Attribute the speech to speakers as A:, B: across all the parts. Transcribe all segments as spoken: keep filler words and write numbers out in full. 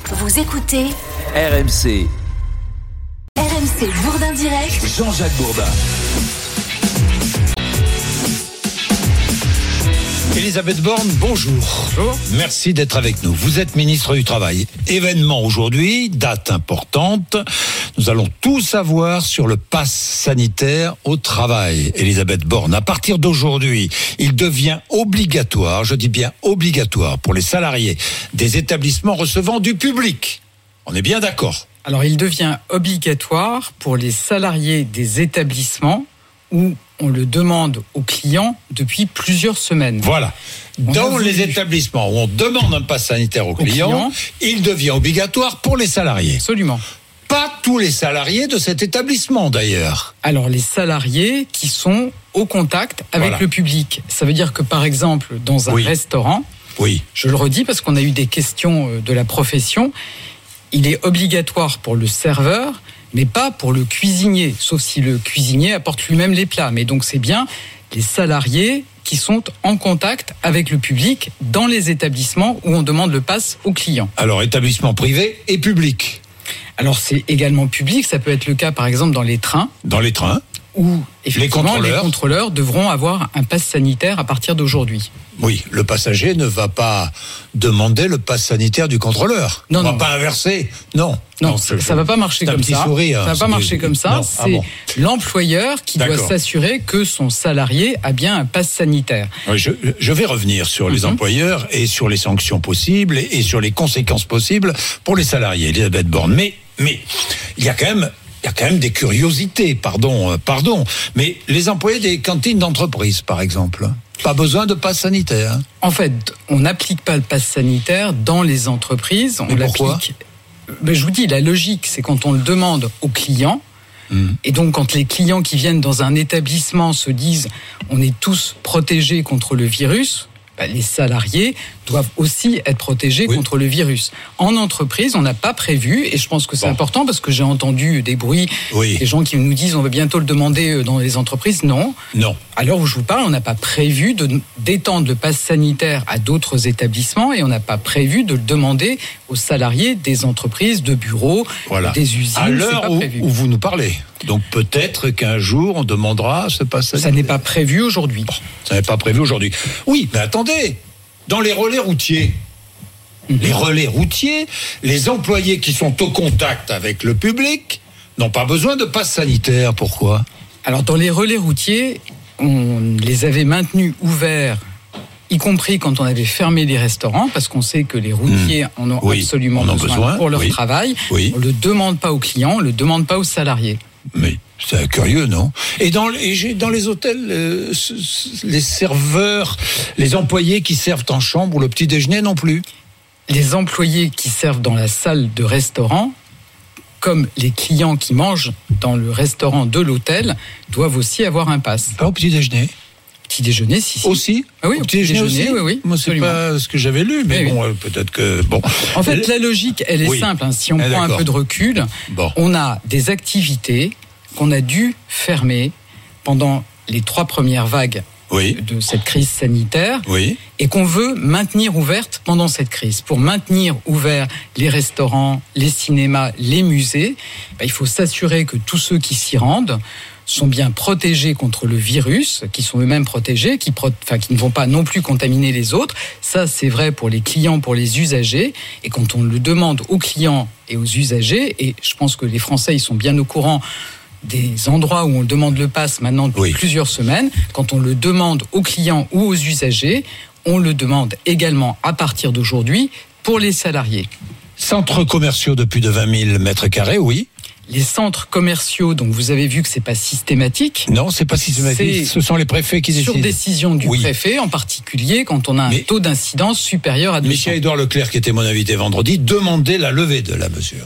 A: Vous écoutez
B: R M C.
A: R M C Bourdin Direct.
B: Jean-Jacques Bourdin.
C: Elisabeth Borne, bonjour. Bonjour. Merci d'être avec nous. Vous êtes ministre du Travail. Événement aujourd'hui, date importante. Nous allons tout savoir sur le pass sanitaire au travail. Elisabeth Borne, à partir d'aujourd'hui, il devient obligatoire, je dis bien obligatoire, pour les salariés des établissements recevant du public. On est bien d'accord?
D: Alors, il devient obligatoire pour les salariés des établissements où on le demande aux clients depuis plusieurs semaines.
C: Voilà. On Dans les établissements où on demande un pass sanitaire aux, aux clients, clients, il devient obligatoire pour les salariés.
D: Absolument.
C: Pas tous les salariés de cet établissement, d'ailleurs.
D: Alors, les salariés qui sont au contact avec voilà. le public. Ça veut dire que, par exemple, dans un oui. restaurant,
C: oui.
D: je le redis parce qu'on a eu des questions de la profession, il est obligatoire pour le serveur, mais pas pour le cuisinier, sauf si le cuisinier apporte lui-même les plats. Mais donc c'est bien les salariés qui sont en contact avec le public dans les établissements où on demande le pass aux clients.
C: Alors établissement privé et public.
D: Alors c'est également public, ça peut être le cas par exemple dans les trains.
C: Dans les trains.
D: Où effectivement
C: les contrôleurs.
D: les contrôleurs devront avoir un pass sanitaire à partir d'aujourd'hui.
C: Oui, le passager ne va pas demander le pass sanitaire du contrôleur.
D: Non,
C: On
D: non.
C: va pas inverser. Non.
D: Non, non ça, ça va pas marcher comme ça.
C: Sourire,
D: ça va pas marcher comme ça.
C: Non.
D: C'est
C: ah bon.
D: l'employeur qui
C: D'accord.
D: doit s'assurer que son salarié a bien un pass sanitaire.
C: Oui, je, je vais revenir sur les mm-hmm. employeurs et sur les sanctions possibles et, et sur les conséquences possibles pour les salariés, Elisabeth Borne. Mais, mais il y a quand même. Il y a quand même des curiosités, pardon, euh, pardon. Mais les employés des cantines d'entreprise, par exemple, pas besoin de passe sanitaire.
D: En fait, on n'applique pas le passe sanitaire dans les entreprises. On
C: Mais pourquoi ?
D: l'applique. Ben, je vous dis, la logique, c'est quand on le demande aux clients. Mmh. Et donc, quand les clients qui viennent dans un établissement se disent, on est tous protégés contre le virus. Ben, les salariés doivent aussi être protégés oui. contre le virus. En entreprise, on n'a pas prévu, et je pense que c'est bon. important parce que j'ai entendu des bruits,
C: oui.
D: des gens qui nous disent on va bientôt le demander dans les entreprises. Non.
C: Non.
D: À l'heure où je vous parle, on n'a pas prévu de, d'étendre le pass sanitaire à d'autres établissements et on n'a pas prévu de le demander aux salariés des entreprises, de bureaux,
C: voilà.
D: des usines.
C: À l'heure où, où vous nous parlez. Donc peut-être qu'un jour on demandera ce pass sanitaire.
D: Ça n'est pas prévu aujourd'hui.
C: Bon, ça n'est pas prévu aujourd'hui. Oui, mais attendez. Dans les relais routiers, mmh. les relais routiers, les employés qui sont au contact avec le public n'ont pas besoin de passe sanitaire. Pourquoi ?
D: Alors, dans les relais routiers, on les avait maintenus ouverts, y compris quand on avait fermé les restaurants, parce qu'on sait que les routiers mmh. en ont oui, absolument en besoin, besoin pour leur
C: oui.
D: travail.
C: Oui.
D: On ne le demande pas aux clients, on ne le demande pas aux salariés.
C: Mais c'est curieux, non ? Et dans, et dans les hôtels, euh, les serveurs, les employés qui servent en chambre ou le petit déjeuner non plus ?
D: Les employés qui servent dans la salle de restaurant, comme les clients qui mangent dans le restaurant de l'hôtel, doivent aussi avoir un pass.
C: Pas au petit déjeuner ?
D: Petit déjeuner, si, si.
C: Aussi ?
D: Ah oui,
C: au petit déjeuner, déjeuner aussi ?
D: Oui, oui.
C: Moi, c'est absolument. Pas ce que j'avais lu, mais oui, bon, oui. peut-être que... Bon.
D: En fait, la logique, elle est oui. simple. Hein. Si on ah, prend d'accord. un peu de recul,
C: bon.
D: on a des activités qu'on a dû fermer pendant les trois premières vagues
C: oui.
D: de cette crise sanitaire
C: oui.
D: et qu'on veut maintenir ouvertes pendant cette crise. Pour maintenir ouverts les restaurants, les cinémas, les musées, bah, il faut s'assurer que tous ceux qui s'y rendent sont bien protégés contre le virus, qui sont eux-mêmes protégés, qui, pro- enfin, qui ne vont pas non plus contaminer les autres. Ça, c'est vrai pour les clients, pour les usagers. Et quand on le demande aux clients et aux usagers, et je pense que les Français, ils sont bien au courant des endroits où on demande le pass maintenant depuis oui. plusieurs semaines, quand on le demande aux clients ou aux usagers, on le demande également à partir d'aujourd'hui pour les salariés.
C: Centres commerciaux de plus de vingt mille mètres carrés, oui.
D: Les centres commerciaux, donc vous avez vu que c'est pas systématique.
C: Non, c'est pas systématique. C'est Ce sont les préfets qui décident.
D: Sur décision du oui. préfet, en particulier quand on a un Mais taux d'incidence supérieur à deux cents.
C: Michel-Édouard Leclerc, qui était mon invité vendredi, demandait la levée de la mesure.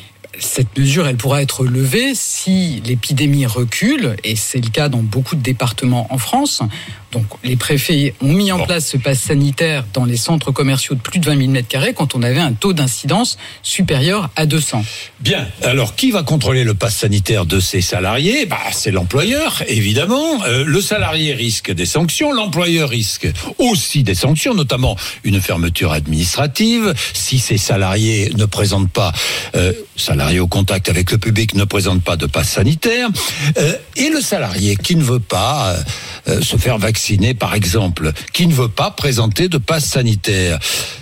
D: Cette mesure, elle pourra être levée si l'épidémie recule, et c'est le cas dans beaucoup de départements en France. Donc les préfets ont mis en
C: bon.
D: place ce pass sanitaire dans les centres commerciaux de plus de vingt mille mètres carrés quand on avait un taux d'incidence supérieur à deux cents.
C: Bien, alors qui va contrôler le pass sanitaire de ses salariés ? Bah, c'est l'employeur, évidemment. Euh, le salarié risque des sanctions, l'employeur risque aussi des sanctions, notamment une fermeture administrative. Si ces salariés ne présentent pas, euh, salariés au contact avec le public ne présentent pas de pass sanitaire, euh, et le salarié qui ne veut pas euh, euh, se faire vacciner, par exemple, qui ne veut pas présenter de pass sanitaire,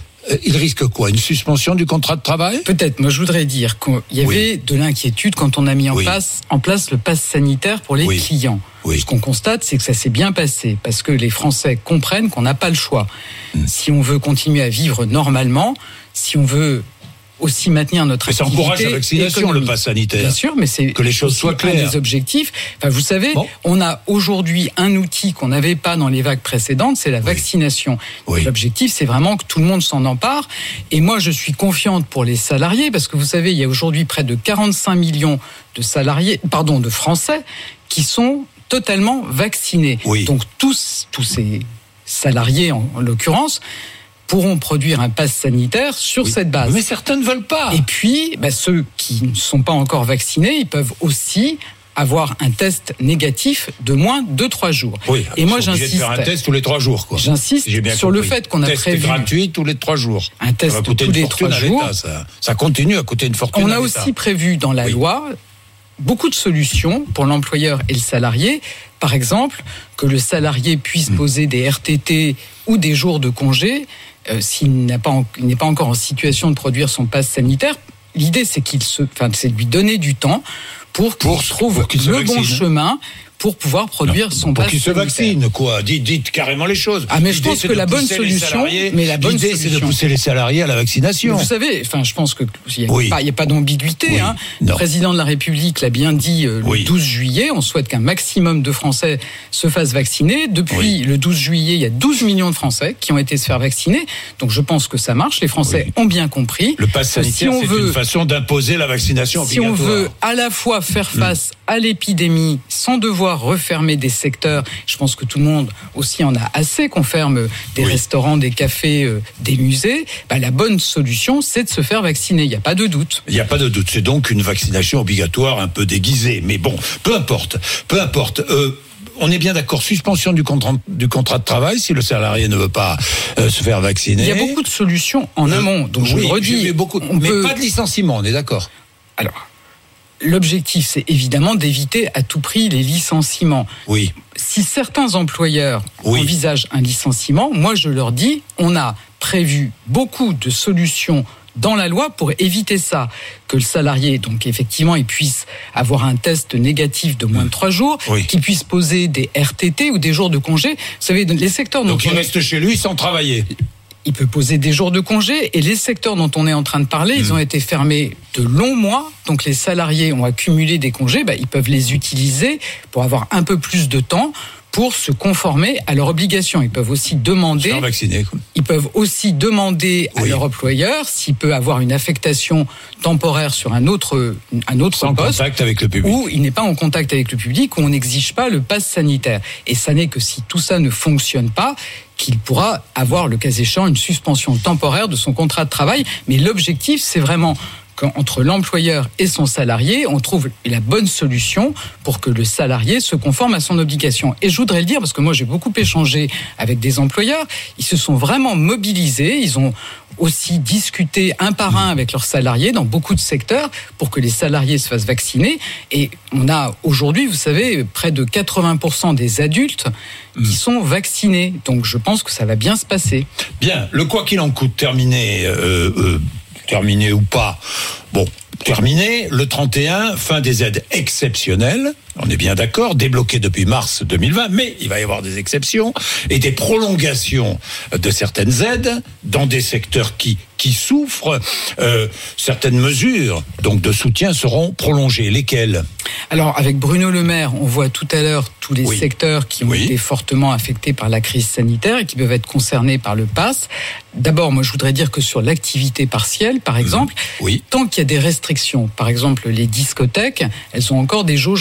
C: il risque quoi ? Une suspension du contrat de travail ?
D: Peut-être. Moi, je voudrais dire qu'il y avait
C: oui.
D: de l'inquiétude quand on a mis en,
C: oui.
D: place, en place le pass sanitaire pour les
C: oui.
D: clients.
C: Oui.
D: Ce qu'on constate, c'est que ça s'est bien passé parce que les Français comprennent qu'on n'a pas le choix. Mmh. Si on veut continuer à vivre normalement, si on veut aussi maintenir notre
C: mais
D: activité.
C: Ça encourage la vaccination,
D: économique.
C: le pass sanitaire.
D: Bien sûr, mais c'est
C: que les choses soient claires.
D: Un des objectifs. Enfin, vous savez,
C: bon.
D: on a aujourd'hui un outil qu'on n'avait pas dans les vagues précédentes, c'est la oui. vaccination.
C: Oui.
D: L'objectif, c'est vraiment que tout le monde s'en empare. Et moi, je suis confiante pour les salariés parce que vous savez, il y a aujourd'hui près de quarante-cinq millions de salariés, pardon, de Français qui sont totalement vaccinés.
C: Oui.
D: Donc tous, tous ces salariés, en, en l'occurrence, pourront produire un pass sanitaire sur oui. cette base.
C: Mais certains ne veulent pas.
D: Et puis, bah, ceux qui ne sont pas encore vaccinés, ils peuvent aussi avoir un test négatif de moins de trois jours.
C: Oui,
D: et moi j'insiste.
C: De faire un test tous les trois jours, quoi.
D: J'insiste sur compris. Le fait qu'on a
C: test
D: prévu
C: gratuit tous les trois jours.
D: Un test
C: ça va coûter
D: tous
C: une
D: les
C: fortune
D: trois
C: à
D: jours.
C: l'État, ça. ça continue à coûter une fortune.
D: On
C: à
D: a
C: l'État.
D: aussi prévu dans la oui. loi beaucoup de solutions pour l'employeur et le salarié. Par exemple, que le salarié puisse mmh. poser des R T T ou des jours de congé euh, s'il n'a pas en, il n'est pas encore en situation de produire son pass sanitaire. L'idée, c'est qu'il se, enfin, c'est de lui donner du temps pour qu'il pour, trouve pour qu'il le bon chemin pour pouvoir produire non, son
C: pour
D: pass
C: qu'il se vaccine, quoi. Dites, dites carrément les choses.
D: Ah, mais je pense que la bonne solution, mais la bonne
C: l'idée,
D: solution,
C: c'est de pousser les salariés à la vaccination.
D: Mais vous savez, enfin, je pense que il n'y a, oui. a pas d'ambiguïté.
C: Oui.
D: Hein. Le président de la République l'a bien dit euh, le
C: oui.
D: douze juillet. On souhaite qu'un maximum de Français se fassent vacciner. Depuis oui. le douze juillet, il y a douze millions de Français qui ont été se faire vacciner. Donc, je pense que ça marche. Les Français oui. ont bien compris.
C: Le pass sanitaire, si c'est veut, une façon d'imposer la vaccination
D: si
C: obligatoire.
D: Si on veut à la fois faire face mmh. à l'épidémie sans devoir refermer des secteurs, je pense que tout le monde aussi en a assez qu'on ferme des oui. restaurants, des cafés, euh, des musées. Bah, la bonne solution, c'est de se faire vacciner. Il n'y a pas de doute.
C: Il n'y a pas de doute. C'est donc une vaccination obligatoire un peu déguisée. Mais bon, peu importe. Peu importe. Euh, On est bien d'accord, suspension du contrat, du contrat de travail si le salarié ne veut pas euh, se faire vacciner.
D: Il y a beaucoup de solutions en euh, amont. Donc oui, je le redis,
C: beaucoup,
D: on
C: mais
D: peut...
C: pas de licenciement, on est d'accord.
D: Alors, l'objectif, c'est évidemment d'éviter à tout prix les licenciements.
C: Oui.
D: Si certains employeurs
C: oui.
D: envisagent un licenciement, moi je leur dis, on a prévu beaucoup de solutions dans la loi pour éviter ça, que le salarié, donc effectivement, il puisse avoir un test négatif de moins de trois jours,
C: oui.
D: qu'il puisse poser des R T T ou des jours de congé. Vous savez, les secteurs...
C: Donc il
D: on...
C: reste chez lui sans travailler.
D: Il peut poser des jours de congé et les secteurs dont on est en train de parler, mmh. ils ont été fermés de longs mois. Donc les salariés ont accumulé des congés, bah, ils peuvent les utiliser pour avoir un peu plus de temps pour se conformer à leurs obligations. Ils peuvent aussi demander,
C: vacciner.
D: Ils peuvent aussi demander
C: oui.
D: à leur employeur s'il peut avoir une affectation temporaire sur un autre, un autre
C: Sans
D: poste.
C: contact avec le public.
D: Où il n'est pas en contact avec le public, où on n'exige pas le pass sanitaire. Et ça n'est que si tout ça ne fonctionne pas, qu'il pourra avoir, le cas échéant, une suspension temporaire de son contrat de travail. Mais l'objectif, c'est vraiment qu'entre l'employeur et son salarié, on trouve la bonne solution pour que le salarié se conforme à son obligation. Et je voudrais le dire, parce que moi j'ai beaucoup échangé avec des employeurs, ils se sont vraiment mobilisés, ils ont aussi discuté un par un avec leurs salariés dans beaucoup de secteurs pour que les salariés se fassent vacciner. Et on a aujourd'hui, vous savez, près de quatre-vingts pour cent des adultes qui mmh. sont vaccinés. Donc je pense que ça va bien se passer.
C: Bien, le quoi qu'il en coûte terminé... Euh, euh... terminé ou pas, bon, terminé, le trente et un, fin des aides exceptionnelles, on est bien d'accord, débloquées depuis mars deux mille vingt, mais il va y avoir des exceptions et des prolongations de certaines aides dans des secteurs qui, qui souffrent. Euh, certaines mesures donc de soutien seront prolongées. Lesquelles ?
D: Alors, avec Bruno Le Maire, on voit tout à l'heure tous les
C: oui.
D: secteurs qui ont
C: oui.
D: été fortement affectés par la crise sanitaire et qui peuvent être concernés par le pass. D'abord, moi, je voudrais dire que sur l'activité partielle, par exemple,
C: mmh. oui.
D: tant qu'il y a des restrictions, par exemple, les discothèques, elles ont encore des jauges réduites.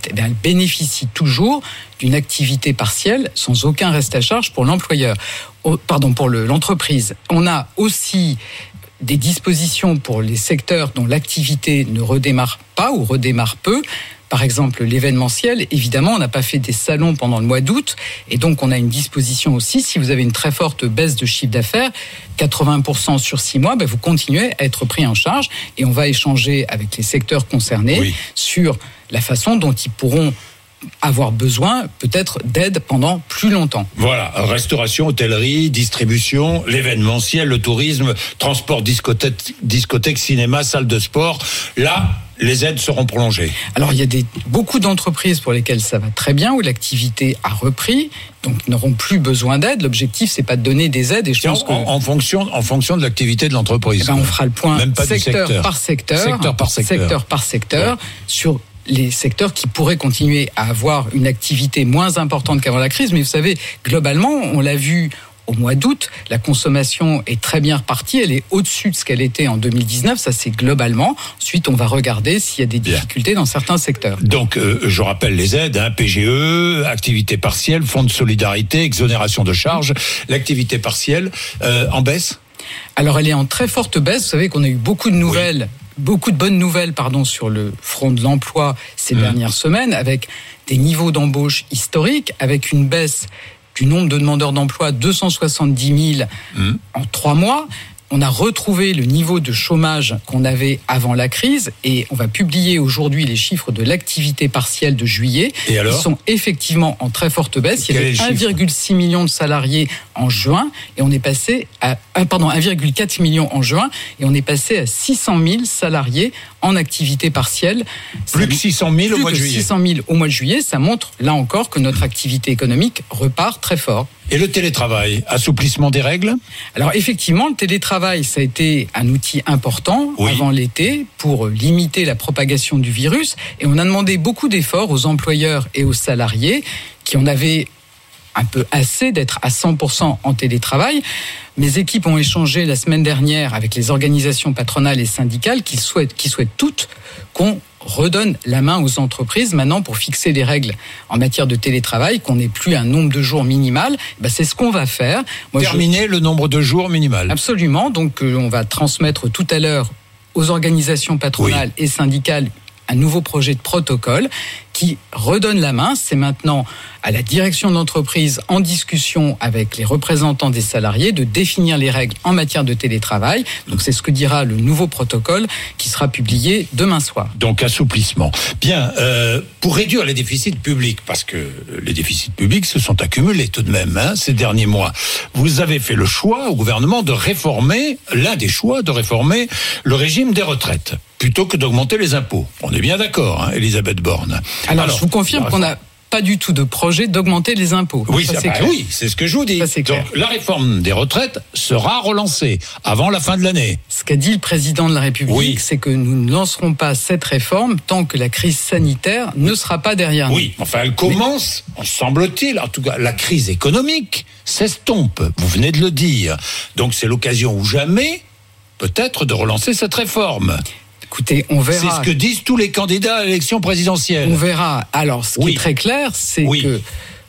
D: retraite, eh bien, elle bénéficie toujours d'une activité partielle sans aucun reste à charge pour l'employeur. Oh, pardon, pour le, l'entreprise. On a aussi des dispositions pour les secteurs dont l'activité ne redémarre pas ou redémarre peu. Par exemple, l'événementiel, évidemment, on n'a pas fait des salons pendant le mois d'août, et donc on a une disposition aussi, si vous avez une très forte baisse de chiffre d'affaires, quatre-vingts pour cent sur six mois, ben vous continuez à être pris en charge, et on va échanger avec les secteurs concernés oui. sur la façon dont ils pourront avoir besoin peut-être d'aide pendant plus longtemps.
C: Voilà, restauration, hôtellerie, distribution, l'événementiel, le tourisme, transport, discothèque, discothèque, cinéma, salle de sport. Là, les aides seront prolongées.
D: Alors, il y a des, beaucoup d'entreprises pour lesquelles ça va très bien, où l'activité a repris, donc ils n'auront plus besoin d'aide. L'objectif, c'est pas de donner des aides. Et je pense
C: en,
D: que
C: en fonction, en fonction de l'activité de l'entreprise.
D: Eh ben, on fera le point
C: Même pas
D: secteur,
C: secteur
D: par secteur,
C: secteur par secteur,
D: secteur par secteur, ouais. sur les secteurs qui pourraient continuer à avoir une activité moins importante qu'avant la crise. Mais vous savez, globalement, on l'a vu au mois d'août, la consommation est très bien repartie. Elle est au-dessus de ce qu'elle était en deux mille dix-neuf. Ça, c'est globalement. Ensuite, on va regarder s'il y a des difficultés bien. dans certains secteurs.
C: Donc, euh, je rappelle les aides, hein, P G E, activité partielle, fonds de solidarité, exonération de charges. L'activité partielle euh, en baisse ?
D: Alors, elle est en très forte baisse. Vous savez qu'on a eu beaucoup de nouvelles... Oui. Beaucoup de bonnes nouvelles, pardon, sur le front de l'emploi ces mmh. dernières semaines, avec des niveaux d'embauche historiques, avec une baisse du nombre de demandeurs d'emploi, deux cent soixante-dix mille mmh. en trois mois. On a retrouvé le niveau de chômage qu'on avait avant la crise et on va publier aujourd'hui les chiffres de l'activité partielle de juillet.
C: Et alors ?
D: Ils sont effectivement en très forte baisse. Il y avait un virgule six million de salariés en juin et on est passé à, pardon, un virgule quatre million en juin et on est passé à six cent mille salariés en activité partielle.
C: Plus ça, que six cent mille au mois de juillet.
D: six cent mille au mois de juillet, ça montre là encore que notre activité économique repart très fort.
C: Et le télétravail, assouplissement des règles ?
D: Alors effectivement, le télétravail, ça a été un outil important oui. avant l'été pour limiter la propagation du virus. Et on a demandé beaucoup d'efforts aux employeurs et aux salariés qui en avaient un peu assez d'être à cent pour cent en télétravail. Mes équipes ont échangé la semaine dernière avec les organisations patronales et syndicales qui souhaitent, qui souhaitent toutes qu'on redonne la main aux entreprises maintenant pour fixer les règles en matière de télétravail, qu'on n'ait plus un nombre de jours minimal. Ben, c'est ce qu'on va faire.
C: Moi, Terminer je... le nombre de jours minimal.
D: Absolument. Donc, euh, on va transmettre tout à l'heure aux organisations patronales oui. et syndicales un nouveau projet de protocole qui redonne la main. C'est maintenant à la direction de l'entreprise, en discussion avec les représentants des salariés, de définir les règles en matière de télétravail. Donc c'est ce que dira le nouveau protocole qui sera publié demain soir.
C: Donc assouplissement. Bien, euh, pour réduire les déficits publics, parce que les déficits publics se sont accumulés tout de même hein, ces derniers mois, vous avez fait le choix au gouvernement de réformer, l'un des choix de réformer le régime des retraites, plutôt que d'augmenter les impôts. On est bien d'accord, hein, Elisabeth Borne.
D: Alors, Alors je vous confirme qu'on n'a pas du tout de projet d'augmenter les impôts.
C: Oui,
D: ça,
C: ça,
D: c'est
C: bah,
D: clair.
C: oui, c'est ce que je vous dis.
D: Ça, c'est clair.
C: Donc, la réforme des retraites sera relancée avant la fin de l'année.
D: Ce qu'a dit le président de la République, oui. c'est que nous ne lancerons pas cette réforme tant que la crise sanitaire ne sera pas derrière nous.
C: Oui, enfin, elle commence, Mais... semble-t-il, en tout cas, la crise économique s'estompe. Vous venez de le dire. Donc, c'est l'occasion ou jamais, peut-être, de relancer cette réforme.
D: Écoutez, on verra.
C: C'est ce que disent tous les candidats à l'élection présidentielle.
D: On verra. Alors, ce qui oui. est très clair, c'est oui. que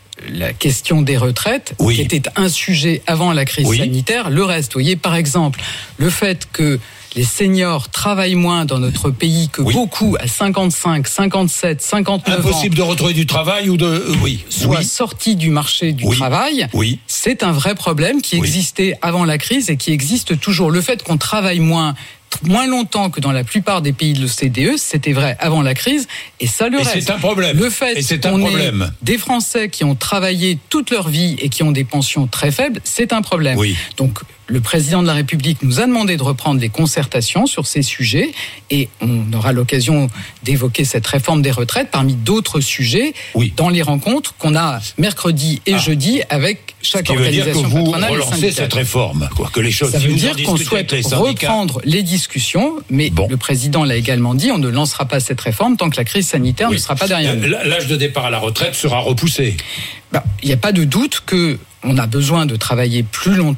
D: la question des retraites, oui. qui était un sujet avant la crise oui. sanitaire, le reste. Vous voyez, par exemple, le fait que les seniors travaillent moins dans notre pays que oui. beaucoup à cinquante-cinq, cinquante-sept, cinquante-neuf ans.
C: Impossible de retrouver du travail ou de... Euh, oui.
D: Soient
C: oui.
D: sortis du marché du
C: oui.
D: travail.
C: Oui.
D: C'est un vrai problème qui
C: oui.
D: existait avant la crise et qui existe toujours. Le fait qu'on travaille moins... moins longtemps que dans la plupart des pays de l'O C D E, c'était vrai avant la crise, et ça le
C: et
D: reste.
C: C'est un problème.
D: Le fait
C: et c'est un
D: qu'on
C: problème.
D: ait des Français qui ont travaillé toute leur vie et qui ont des pensions très faibles, c'est un problème.
C: Oui.
D: Donc, le président de la République nous a demandé de reprendre les concertations sur ces sujets et on aura l'occasion d'évoquer cette réforme des retraites parmi d'autres sujets oui. dans les rencontres qu'on a mercredi et ah. jeudi avec chaque organisation patronale et syndicale.
C: Ça veut dire que vous relancez cette réforme, quoi, que les choses.
D: Ça
C: si
D: veut
C: vous
D: dire qu'on souhaite reprendre les discussions, mais bon. le président l'a également dit, on ne lancera pas cette réforme tant que la crise sanitaire oui. ne sera pas derrière nous.
C: L'âge de départ à la retraite sera repoussé.
D: Ben, il n'y a pas de doute que on a besoin de travailler plus longtemps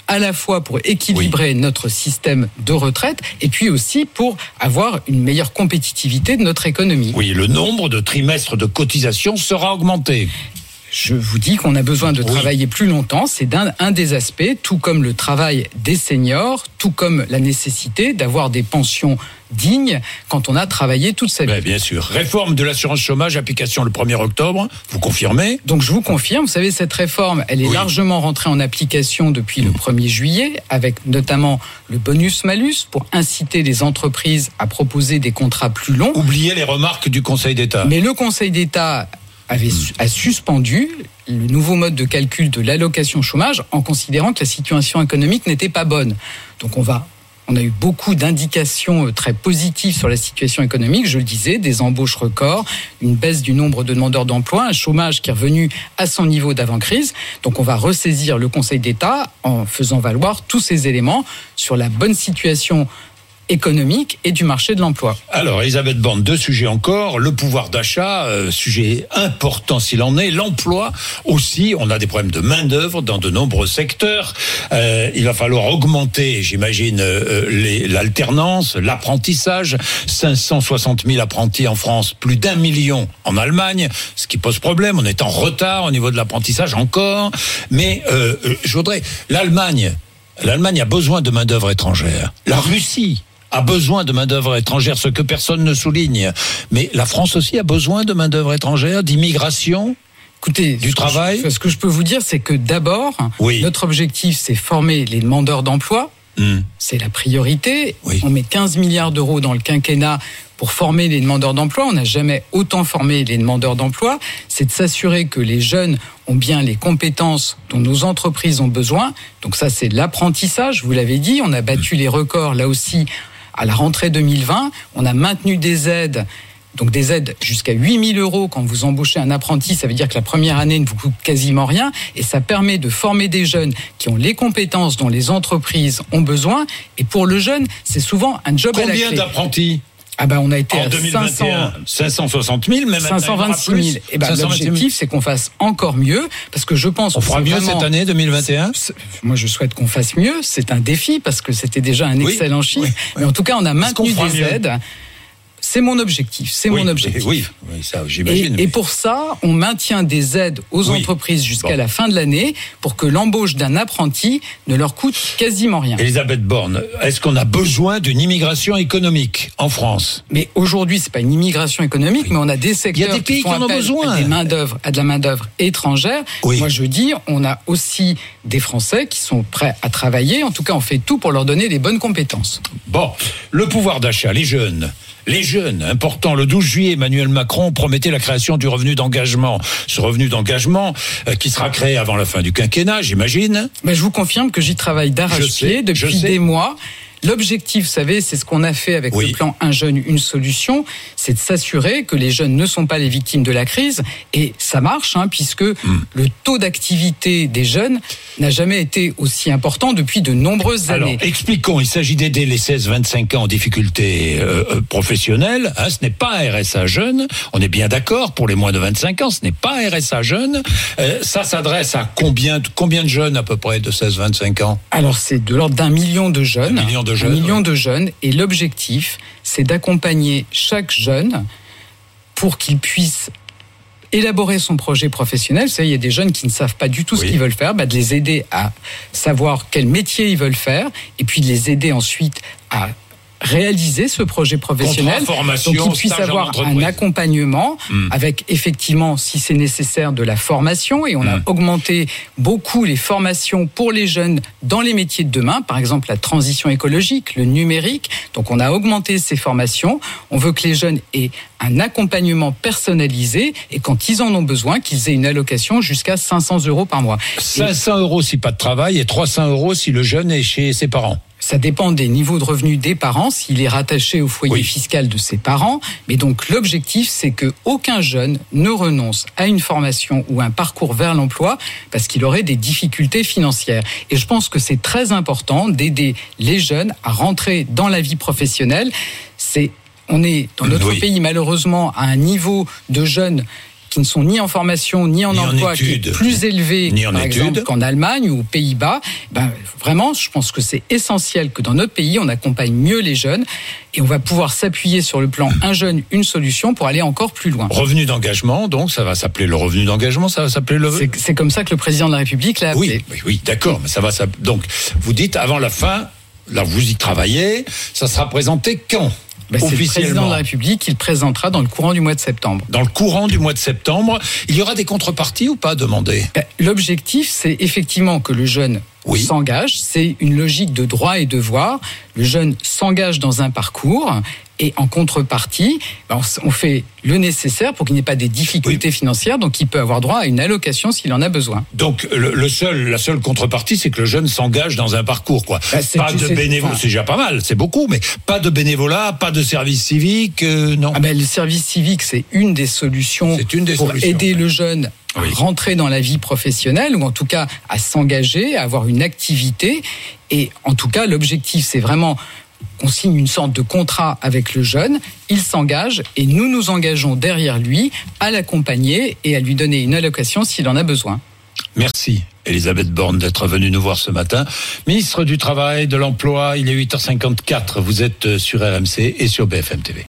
D: à la fois pour équilibrer oui. notre système de retraite et puis aussi pour avoir une meilleure compétitivité de notre économie.
C: Oui, le nombre de trimestres de cotisation sera augmenté.
D: Je vous dis qu'on a besoin de oui. travailler plus longtemps, c'est un, un des aspects, tout comme le travail des seniors, tout comme la nécessité d'avoir des pensions dignes quand on a travaillé toute sa vie.
C: Bien, bien sûr. Réforme de l'assurance chômage, application le premier octobre, vous confirmez ?
D: Donc je vous confirme, vous savez, cette réforme, elle est oui. largement rentrée en application depuis mmh. le premier juillet, avec notamment le bonus-malus pour inciter les entreprises à proposer des contrats plus longs.
C: Oubliez les remarques du Conseil d'État.
D: Mais le Conseil d'État avait, a suspendu le nouveau mode de calcul de l'allocation chômage en considérant que la situation économique n'était pas bonne. Donc on va, on a eu beaucoup d'indications très positives sur la situation économique, je le disais, des embauches records, une baisse du nombre de demandeurs d'emploi, un chômage qui est revenu à son niveau d'avant-crise. Donc on va ressaisir le Conseil d'État en faisant valoir tous ces éléments sur la bonne situation économique et du marché de l'emploi.
C: Alors, Elisabeth Borne, deux sujets encore. Le pouvoir d'achat, euh, sujet important s'il en est. L'emploi aussi. On a des problèmes de main-d'œuvre dans de nombreux secteurs. Euh, il va falloir augmenter, j'imagine, euh, les, l'alternance, l'apprentissage. cinq cent soixante mille apprentis en France, plus d'un million en Allemagne, ce qui pose problème. On est en retard au niveau de l'apprentissage encore. Mais euh, je voudrais... L'Allemagne, l'Allemagne a besoin de main-d'œuvre étrangère. La Russie a besoin de main-d'œuvre étrangère, ce que personne ne souligne. Mais la France aussi a besoin de main-d'œuvre étrangère, d'immigration,
D: Écoutez,
C: du travail.
D: Je, ce que je peux vous dire, c'est que d'abord, oui. notre objectif, c'est former les demandeurs d'emploi. Mmh. C'est la priorité. Oui. On met quinze milliards d'euros dans le quinquennat pour former les demandeurs d'emploi. On n'a jamais autant formé les demandeurs d'emploi. C'est de s'assurer que les jeunes ont bien les compétences dont nos entreprises ont besoin. Donc ça, c'est l'apprentissage, vous l'avez dit. On a battu mmh. les records, là aussi, à la rentrée deux mille vingt. On a maintenu des aides, donc des aides jusqu'à huit mille euros quand vous embauchez un apprenti. Ça veut dire que la première année ne vous coûte quasiment rien. Et ça permet de former des jeunes qui ont les compétences dont les entreprises ont besoin. Et pour le jeune, c'est souvent un job
C: Combien
D: à la clé.
C: Combien d'apprentis ?
D: Ah ben on a été
C: en
D: à
C: deux mille vingt et un, cinq cent soixante mille, même
D: cinq cent vingt-six mille. Et ben l'objectif, c'est qu'on fasse encore mieux, parce que je pense.
C: On fera mieux vraiment, cette année deux mille vingt et un.
D: C'est, c'est, moi, je souhaite qu'on fasse mieux. C'est un défi parce que c'était déjà un excellent oui, chiffre. Oui, oui. Mais en tout cas, on a maintenu des mieux aides. C'est mon objectif, c'est
C: oui,
D: mon objectif.
C: Oui, oui, ça, j'imagine.
D: Et, et pour ça, on maintient des aides aux oui. entreprises jusqu'à bon. la fin de l'année pour que l'embauche d'un apprenti ne leur coûte quasiment rien.
C: Elisabeth Borne, est-ce qu'on a besoin d'une immigration économique en France ?
D: Mais aujourd'hui, c'est pas une immigration économique, oui. mais on a des secteurs
C: Il y a des pays
D: qui font
C: qui en ont
D: appel
C: besoin.
D: à des main d'œuvre, à de la main d'œuvre étrangère. Oui. Moi, je dis, on a aussi des Français qui sont prêts à travailler. En tout cas, on fait tout pour leur donner les bonnes compétences.
C: Bon, le pouvoir d'achat, les jeunes. Les jeunes, important, le douze juillet, Emmanuel Macron promettait la création du revenu d'engagement. Ce revenu d'engagement euh, qui sera créé avant la fin du quinquennat, j'imagine.
D: Ben, je vous confirme que j'y travaille d'arrache-pied depuis des mois. L'objectif, vous savez, c'est ce qu'on a fait avec oui. le plan Un jeune, une solution, c'est de s'assurer que les jeunes ne sont pas les victimes de la crise. Et ça marche, hein, puisque mm. le taux d'activité des jeunes n'a jamais été aussi important depuis de nombreuses
C: Alors,
D: années.
C: Alors, expliquons, il s'agit d'aider les seize vingt-cinq ans en difficulté euh, professionnelle. Hein, ce n'est pas un R S A jeune, on est bien d'accord, pour les moins de vingt-cinq ans, ce n'est pas un R S A jeune. Euh, ça s'adresse à combien, combien de jeunes à peu près de seize vingt-cinq ans ?
D: Alors, c'est de l'ordre d'un million de jeunes.
C: Un million de Jeunes,
D: un million
C: ouais.
D: de jeunes, et l'objectif, c'est d'accompagner chaque jeune pour qu'il puisse élaborer son projet professionnel. Vous savez, il y a des jeunes qui ne savent pas du tout oui. ce qu'ils veulent faire, bah de les aider à savoir quel métier ils veulent faire, et puis de les aider ensuite à réaliser ce projet professionnel, donc qu'ils puissent avoir un accompagnement mmh. avec effectivement, si c'est nécessaire, de la formation, et on mmh. a augmenté beaucoup les formations pour les jeunes dans les métiers de demain, par exemple la transition écologique, le numérique, donc on a augmenté ces formations. On veut que les jeunes aient un accompagnement personnalisé, et quand ils en ont besoin, qu'ils aient une allocation jusqu'à cinq cents euros par mois.
C: cinq cents euros si pas de travail, et trois cents euros si le jeune est chez ses parents.
D: Ça dépend des niveaux de revenus des parents, s'il est rattaché au foyer oui. fiscal de ses parents. Mais donc l'objectif, c'est que aucun jeune ne renonce à une formation ou un parcours vers l'emploi parce qu'il aurait des difficultés financières. Et je pense que c'est très important d'aider les jeunes à rentrer dans la vie professionnelle. C'est, on est dans notre
C: oui.
D: pays malheureusement à un niveau de jeunes qui ne sont ni en formation ni en
C: ni
D: emploi,
C: en
D: qui est plus élevé,
C: ni en
D: par
C: études.
D: exemple, qu'en Allemagne ou aux Pays-Bas, ben, vraiment, je pense que c'est essentiel que dans notre pays, on accompagne mieux les jeunes et on va pouvoir s'appuyer sur le plan un jeune, une solution pour aller encore plus loin.
C: Revenu d'engagement, donc ça va s'appeler le revenu d'engagement, ça va s'appeler le...
D: C'est, c'est comme ça que le président de la République l'a appelé.
C: Oui, oui, oui, d'accord, mais ça va ça. Donc, vous dites avant la fin, là vous y travaillez, ça sera présenté quand ?
D: Ben, c'est le président de la République qui le présentera dans le courant du mois de septembre.
C: Dans le courant du mois de septembre, il y aura des contreparties ou pas demandées ?
D: Ben, l'objectif, c'est effectivement que le jeune oui. s'engage. C'est une logique de droit et devoir. Le jeune s'engage dans un parcours et en contrepartie, ben, on fait le nécessaire pour qu'il n'y ait pas des difficultés oui. financières. Donc, il peut avoir droit à une allocation s'il en a besoin.
C: Donc, le, le seul, la seule contrepartie, c'est que le jeune s'engage dans un parcours, quoi. Ben, pas de bénévolat, c'est déjà pas mal, c'est beaucoup, mais pas de bénévolat, pas de service civique, euh, non.
D: Ah ben, le service civique, c'est une des solutions
C: c'est une des
D: pour
C: solutions,
D: aider
C: ouais.
D: le jeune à oui. rentrer dans la vie professionnelle ou en tout cas à s'engager, à avoir une activité. Et en tout cas, l'objectif, c'est vraiment qu'on signe une sorte de contrat avec le jeune, il s'engage et nous nous engageons derrière lui à l'accompagner et à lui donner une allocation s'il en a besoin.
C: Merci Elisabeth Borne d'être venue nous voir ce matin. Ministre du Travail, de l'Emploi, il est huit heures cinquante-quatre, vous êtes sur R M C et sur B F M T V.